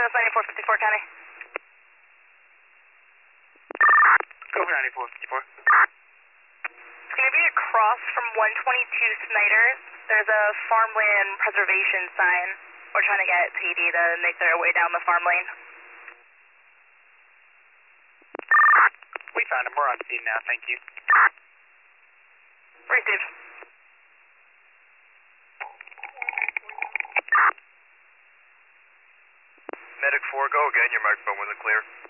Southwest 9454 County. Over 9454. It's going to be across from 122 Snyder. There's a farmland preservation sign. We're trying to get PD to make their way down the farm lane. We found him. We're on scene now. Thank you. Received. Medic 4, go again. Your microphone wasn't clear.